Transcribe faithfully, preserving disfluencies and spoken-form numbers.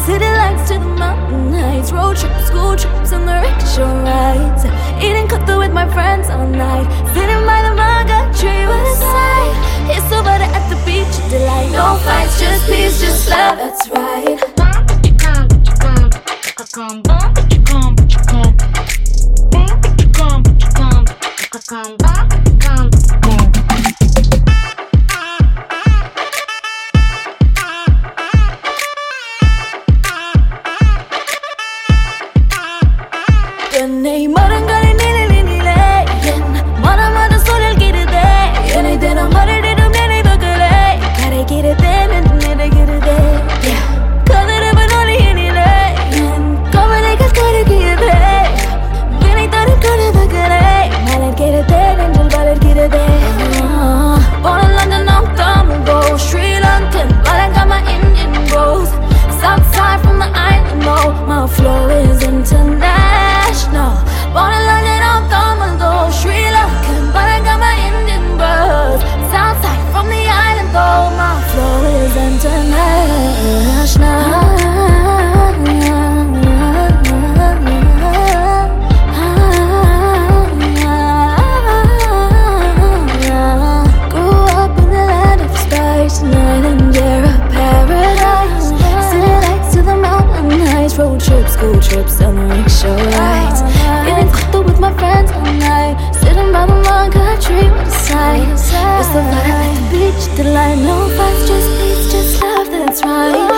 City lights to the mountain heights, road trips, school trips, and the rickshaw rides. Eating cutthroat with my friends all night, sitting by the manga tree with a sigh. It's so better at the beach, a delight. No fights, just peace, just love, that's right. Come, come, come, come, come, come, come, come, come. 내 모든 걸 니네 뭐라마도 소리를 기르대 연예대로 머리를 이루면 그래 가래 기르대면 니네 기르대 그들을 보노리 니네 검은 애가 거리 기르대 괜히 다른 거리 더 그래 나를 기르대는 줄 발을 기르대 Born in London, I'm dumb go Sri Lankan, Malankama, Indian bros Southside from the island, no My flow is international Born in London, I'm dumb go Sri Lankan, Malankama, Indian bros Southside from the island, though My flow is international Road trips, school trips, and the rickshaw rides. Getting caught with my friends all night, sitting by the manga tree with a sigh. It's the vibe at the beach, the line, no fights, just peace, just love, that's right.